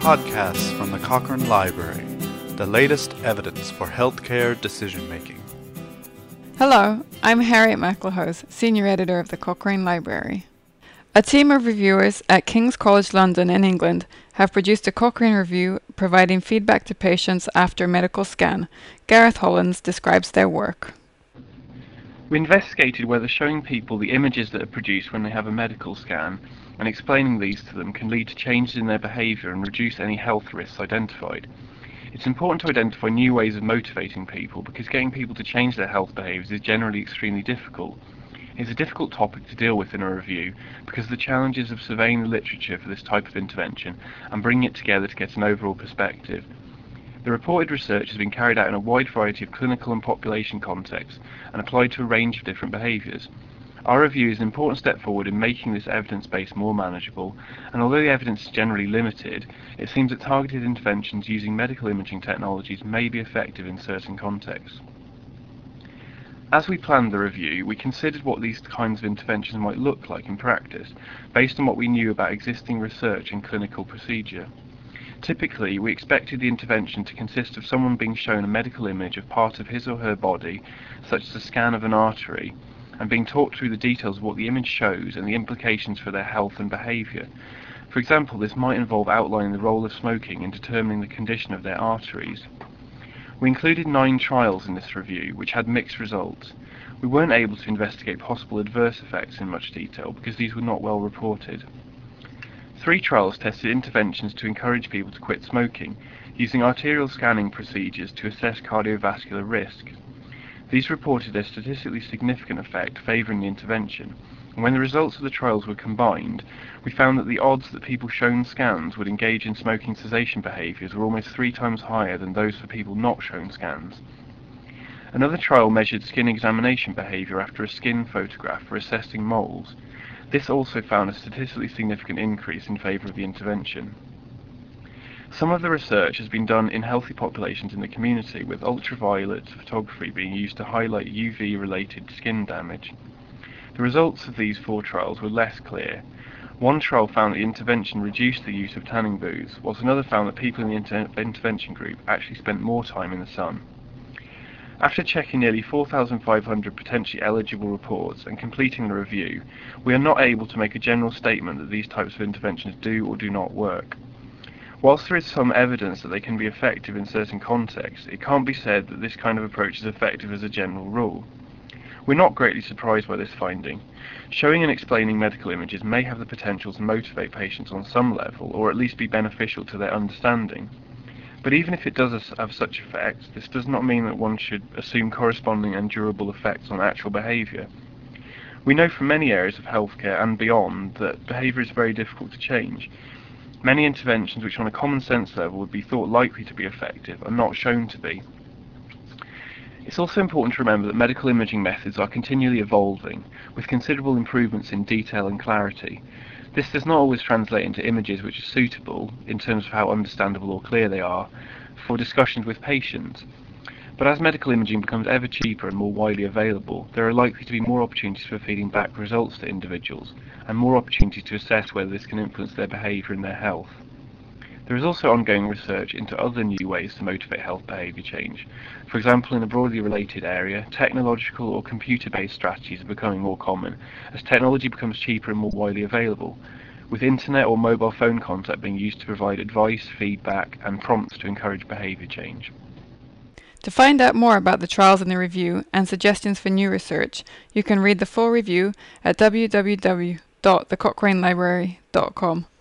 Podcasts from the Cochrane Library, the latest evidence for healthcare decision-making. Hello, I'm Harriet McElhose, Senior Editor of the Cochrane Library. A team of reviewers at King's College London in England have produced a Cochrane review providing feedback to patients after medical scan. Gareth Hollins describes their work. We investigated whether showing people the images that are produced when they have a medical scan and explaining these to them can lead to changes in their behaviour and reduce any health risks identified. It's important to identify new ways of motivating people because getting people to change their health behaviours is generally extremely difficult. It's a difficult topic to deal with in a review because of the challenges of surveying the literature for this type of intervention and bringing it together to get an overall perspective. The reported research has been carried out in a wide variety of clinical and population contexts and applied to a range of different behaviours. Our review is an important step forward in making this evidence base more manageable, and although the evidence is generally limited, it seems that targeted interventions using medical imaging technologies may be effective in certain contexts. As we planned the review, we considered what these kinds of interventions might look like in practice, based on what we knew about existing research and clinical procedure. Typically, we expected the intervention to consist of someone being shown a medical image of part of his or her body, such as a scan of an artery, and being talked through the details of what the image shows and the implications for their health and behaviour. For example, this might involve outlining the role of smoking in determining the condition of their arteries. We included 9 trials in this review, which had mixed results. We weren't able to investigate possible adverse effects in much detail because these were not well reported. 3 trials tested interventions to encourage people to quit smoking, using arterial scanning procedures to assess cardiovascular risk. These reported a statistically significant effect favouring the intervention, and when the results of the trials were combined, we found that the odds that people shown scans would engage in smoking cessation behaviours were almost 3 times higher than those for people not shown scans. Another trial measured skin examination behaviour after a skin photograph for assessing moles. This also found a statistically significant increase in favour of the intervention. Some of the research has been done in healthy populations in the community, with ultraviolet photography being used to highlight UV-related skin damage. The results of these 4 trials were less clear. One trial found that the intervention reduced the use of tanning booths, whilst another found that people in the intervention group actually spent more time in the sun. After checking nearly 4,500 potentially eligible reports and completing the review, we are not able to make a general statement that these types of interventions do or do not work. Whilst there is some evidence that they can be effective in certain contexts, it can't be said that this kind of approach is effective as a general rule. We're not greatly surprised by this finding. Showing and explaining medical images may have the potential to motivate patients on some level, or at least be beneficial to their understanding. But even if it does have such effects, this does not mean that one should assume corresponding and durable effects on actual behaviour. We know from many areas of healthcare and beyond that behaviour is very difficult to change. Many interventions which on a common sense level would be thought likely to be effective are not shown to be. It's also important to remember that medical imaging methods are continually evolving, with considerable improvements in detail and clarity. This does not always translate into images which are suitable, in terms of how understandable or clear they are, for discussions with patients. But as medical imaging becomes ever cheaper and more widely available, there are likely to be more opportunities for feeding back results to individuals, and more opportunities to assess whether this can influence their behaviour and their health. There is also ongoing research into other new ways to motivate health behaviour change. For example, in a broadly related area, technological or computer-based strategies are becoming more common as technology becomes cheaper and more widely available, with internet or mobile phone contact being used to provide advice, feedback, and prompts to encourage behaviour change. To find out more about the trials in the review and suggestions for new research, you can read the full review at www.thecochrane.library.com.